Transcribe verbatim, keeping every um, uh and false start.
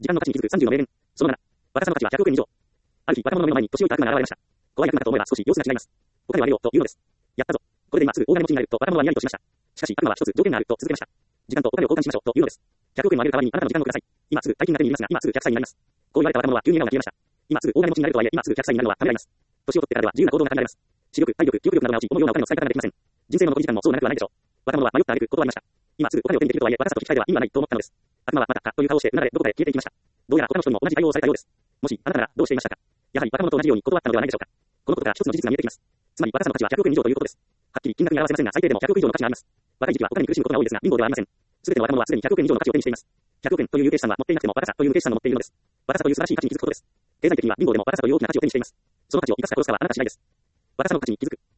時間の価値に気づくさんじゅうの名言。そのなな。若さの価値はひゃくおくえん以上。ある日、若者の目の前に年老いた悪魔が現れました。怖い悪魔かと思えば少し様子が違います。お金をあげようというのです。やったぞ。これで今すぐ大金持ちになれると若者はニヤリとしました。しかし悪魔は一つ条件があると続けました。時間とお金を交換しましょうというのです。ひゃくおくえんをあげる代わりにあなたの時間をください。今すぐ大金が手に入りますが、今すぐひゃくさいになります。こう言われた若者は急に笑顔が消えました。今すぐ大金持ちになれるとはいえ、今すぐひゃくさいになるのはためらいます。年を取ってからでは自由な行動が考えられます。視力、体力、記憶力などが落ち、思うようなお金の使い方ができません。人生の残り時間もそう長くはないでしょう。若者は迷った挙句断りました。今すぐお金を手にできるとはいえ、私たと引き換えでは意味はないと思ったのです。悪魔はまたかという顔をしてうなだれどこかへ消えていきました。どうやら他の人にも同じ対応をされたようです。もしあなたならどうしていましたか。やはり若者と同じように断ったのではないでしょうか。このことから一つの事実が見えてきます。つまり若さの価値はひゃくおくえん以上ということです。はっきり金額に表せませんが、最低でもひゃくおく以上の価値があります。若い時期はお金に苦しむことが多いですが、貧乏ではありません。すべての若者はすでにひゃくおくえん以上の価値を手にしています。ひゃくおくえんという有形資産は持っていなくても若さという無形資産を持っているのです。若さという素晴らしい価値に気づくことです。経済的には貧乏でも若さという大きな価値を手にしています。その価値を生かすか殺すかはあなた次第です。若さの価値に気づく。